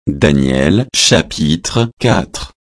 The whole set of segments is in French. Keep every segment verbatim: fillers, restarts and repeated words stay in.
Daniel chapitre quatre.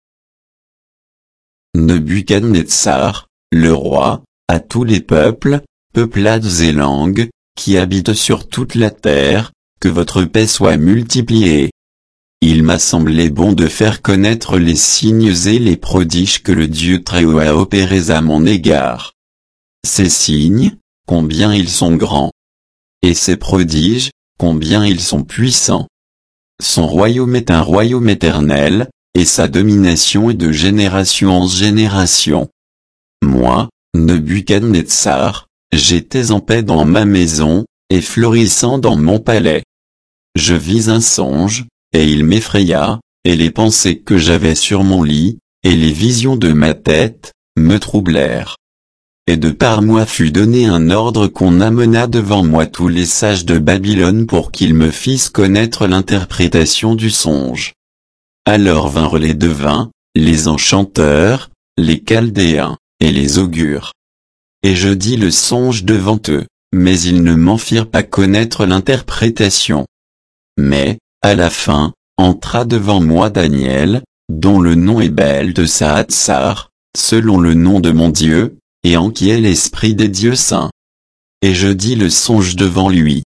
Nebuchadnezzar, le roi, à tous les peuples, peuplades et langues, qui habitent sur toute la terre, que votre paix soit multipliée. Il m'a semblé bon de faire connaître les signes et les prodiges que le Dieu Très-Haut a opérés à mon égard. Ces signes, combien ils sont grands. Et ces prodiges, combien ils sont puissants. Son royaume est un royaume éternel, et sa domination est de génération en génération. Moi, Nebuchadnezzar, j'étais en paix dans ma maison, et florissant dans mon palais. Je vis un songe, et il m'effraya, et les pensées que j'avais sur mon lit, et les visions de ma tête, me troublèrent. Et de par moi fut donné un ordre qu'on amena devant moi tous les sages de Babylone pour qu'ils me fissent connaître l'interprétation du songe. Alors vinrent les devins, les enchanteurs, les chaldéens, et les augures. Et je dis le songe devant eux, mais ils ne m'en firent pas connaître l'interprétation. Mais, à la fin, entra devant moi Daniel, dont le nom est Belteshazzar, selon le nom de mon Dieu, et en qui est l'esprit des dieux saints. Et je dis le songe devant lui.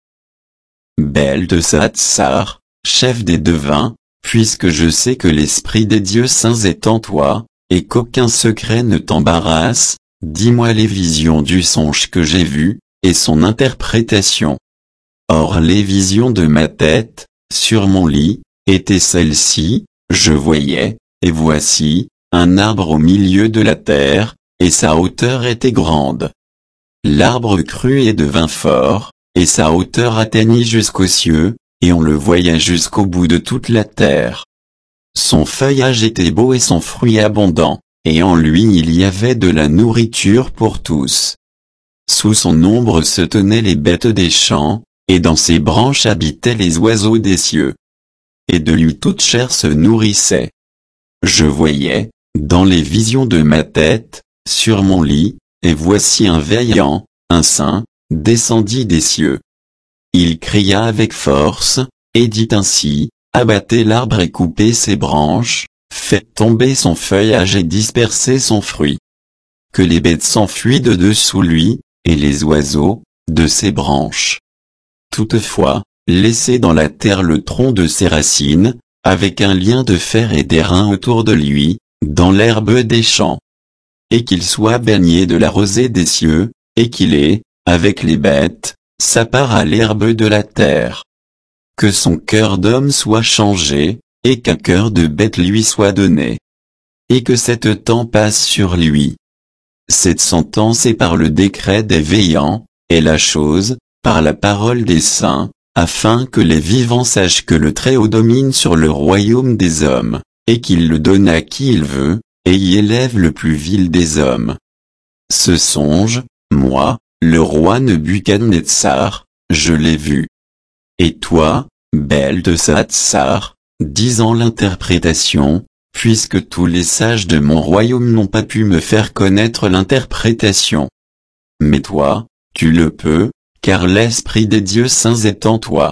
Belteshazzar, chef des devins, puisque je sais que l'esprit des dieux saints est en toi, et qu'aucun secret ne t'embarrasse, dis-moi les visions du songe que j'ai vu, et son interprétation. Or les visions de ma tête, sur mon lit, étaient celles-ci, je voyais, et voici, un arbre au milieu de la terre, et sa hauteur était grande. L'arbre crut et devint fort, et sa hauteur atteignit jusqu'aux cieux, et on le voyait jusqu'au bout de toute la terre. Son feuillage était beau et son fruit abondant, et en lui il y avait de la nourriture pour tous. Sous son ombre se tenaient les bêtes des champs, et dans ses branches habitaient les oiseaux des cieux. Et de lui toute chair se nourrissait. Je voyais, dans les visions de ma tête, sur mon lit, et voici un veillant, un saint, descendit des cieux. Il cria avec force, et dit ainsi, abattez l'arbre et coupez ses branches, faites tomber son feuillage et dispersez son fruit. Que les bêtes s'enfuient de dessous lui, et les oiseaux, de ses branches. Toutefois, laissez dans la terre le tronc de ses racines, avec un lien de fer et d'airain autour de lui, dans l'herbe des champs. Et qu'il soit baigné de la rosée des cieux, et qu'il ait, avec les bêtes, sa part à l'herbe de la terre. Que son cœur d'homme soit changé, et qu'un cœur de bête lui soit donné. Et que cette temps passe sur lui. Cette sentence est par le décret des veillants, et la chose, par la parole des saints, afin que les vivants sachent que le Très-Haut domine sur le royaume des hommes, et qu'il le donne à qui il veut, et y élève le plus vil des hommes. Ce songe, moi, le roi Nebuchadnezzar, je l'ai vu. Et toi, Belteshazzar, disant l'interprétation, puisque tous les sages de mon royaume n'ont pas pu me faire connaître l'interprétation. Mais toi, tu le peux, car l'esprit des dieux saints est en toi.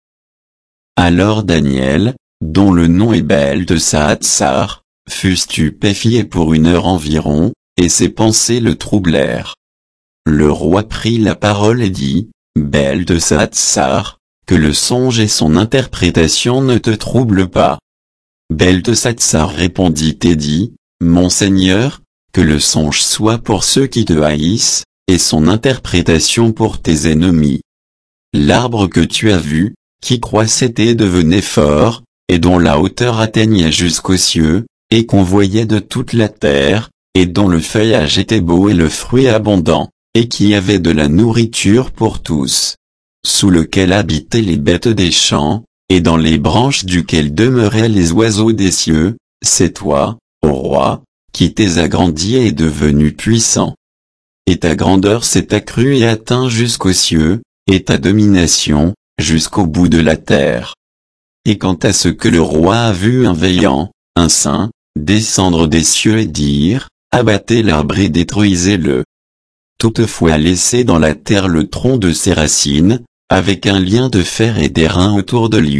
Alors Daniel, dont le nom est Belteshazzar, fut stupéfié pour une heure environ, et ses pensées le troublèrent. Le roi prit la parole et dit, Belteshazzar, que le songe et son interprétation ne te troublent pas. Belteshazzar répondit et dit, Mon Seigneur, que le songe soit pour ceux qui te haïssent, et son interprétation pour tes ennemis. L'arbre que tu as vu, qui croissait et devenait fort, et dont la hauteur atteignait jusqu'aux cieux, et qu'on voyait de toute la terre, et dont le feuillage était beau et le fruit abondant, et qui avait de la nourriture pour tous, sous lequel habitaient les bêtes des champs, et dans les branches duquel demeuraient les oiseaux des cieux, c'est toi, ô roi, qui t'es agrandi et est devenu puissant. Et ta grandeur s'est accrue et atteint jusqu'aux cieux, et ta domination, jusqu'au bout de la terre. Et quant à ce que le roi a vu un veillant, un saint, descendre des cieux et dire, abattez l'arbre et détruisez-le. Toutefois laissez dans la terre le tronc de ses racines, avec un lien de fer et d'airain autour de lui,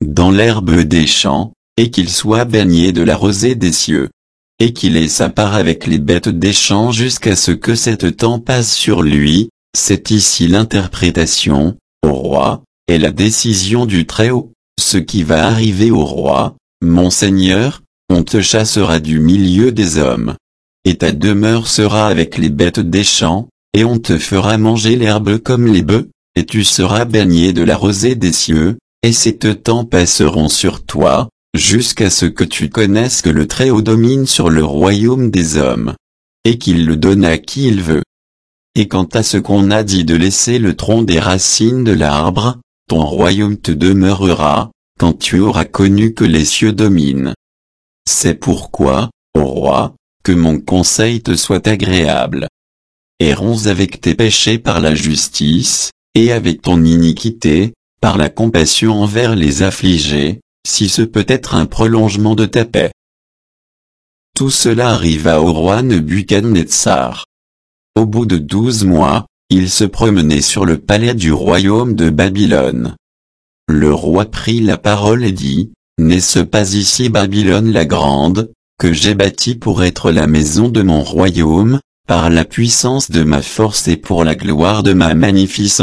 dans l'herbe des champs, et qu'il soit baigné de la rosée des cieux. Et qu'il ait sa part avec les bêtes des champs jusqu'à ce que cette temps passe sur lui, c'est ici l'interprétation, au roi, et la décision du Très-Haut, ce qui va arriver au roi, mon Seigneur, on te chassera du milieu des hommes. Et ta demeure sera avec les bêtes des champs, et on te fera manger l'herbe comme les bœufs, et tu seras baigné de la rosée des cieux, et ces temps passeront sur toi, jusqu'à ce que tu connaisses que le Très-Haut domine sur le royaume des hommes, et qu'il le donne à qui il veut. Et quant à ce qu'on a dit de laisser le tronc des racines de l'arbre, ton royaume te demeurera, quand tu auras connu que les cieux dominent. C'est pourquoi, ô roi, que mon conseil te soit agréable. Errons avec tes péchés par la justice, et avec ton iniquité, par la compassion envers les affligés, si ce peut être un prolongement de ta paix. Tout cela arriva au roi Nebuchadnezzar. Au bout de douze mois, il se promenait sur le palais du royaume de Babylone. Le roi prit la parole et dit, « N'est-ce pas ici Babylone la grande, que j'ai bâtie pour être la maison de mon royaume, par la puissance de ma force et pour la gloire de ma magnificence ?»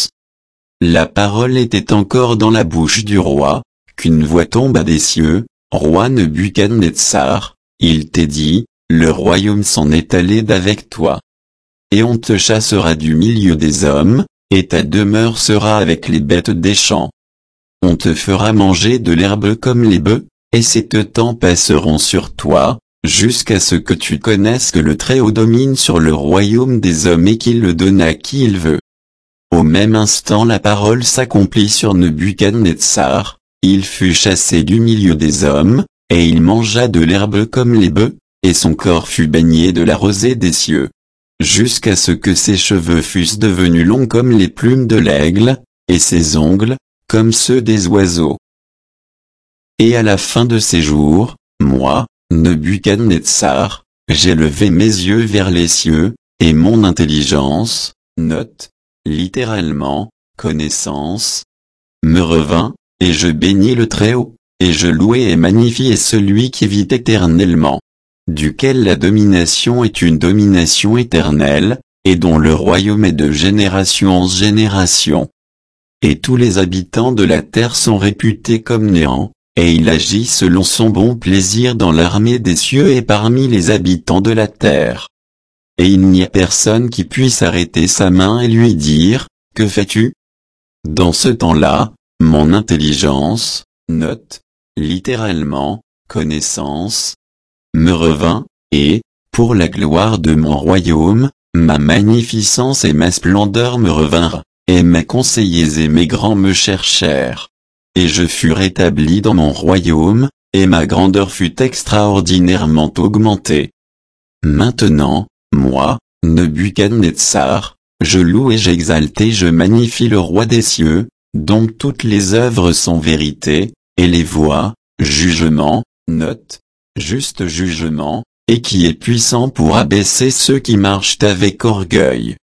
La parole était encore dans la bouche du roi, qu'une voix tomba des cieux, « Roi Nebuchadnezzar, il t'est dit, le royaume s'en est allé d'avec toi. Et on te chassera du milieu des hommes, et ta demeure sera avec les bêtes des champs. On te fera manger de l'herbe comme les bœufs, et ces temps passeront sur toi, jusqu'à ce que tu connaisses que le Très-Haut domine sur le royaume des hommes et qu'il le donne à qui il veut. » Au même instant la parole s'accomplit sur Nebuchadnezzar, il fut chassé du milieu des hommes, et il mangea de l'herbe comme les bœufs, et son corps fut baigné de la rosée des cieux, jusqu'à ce que ses cheveux fussent devenus longs comme les plumes de l'aigle, et ses ongles, comme ceux des oiseaux. Et à la fin de ces jours, moi, Nebuchadnezzar, j'ai levé mes yeux vers les cieux, et mon intelligence, note, littéralement, connaissance, me revint, et je bénis le Très-Haut, et je louai et magnifiai celui qui vit éternellement, duquel la domination est une domination éternelle, et dont le royaume est de génération en génération. Et tous les habitants de la terre sont réputés comme néant, et il agit selon son bon plaisir dans l'armée des cieux et parmi les habitants de la terre. Et il n'y a personne qui puisse arrêter sa main et lui dire, « Que fais-tu » Dans ce temps-là, mon intelligence, note, littéralement, connaissance, me revint, et, pour la gloire de mon royaume, ma magnificence et ma splendeur me revinrent, et mes conseillers et mes grands me cherchèrent. Et je fus rétabli dans mon royaume, et ma grandeur fut extraordinairement augmentée. Maintenant, moi, Nebuchadnezzar, je loue et j'exalte et je magnifie le roi des cieux, dont toutes les œuvres sont vérité, et les voies, jugement, note, juste jugement, et qui est puissant pour abaisser ceux qui marchent avec orgueil.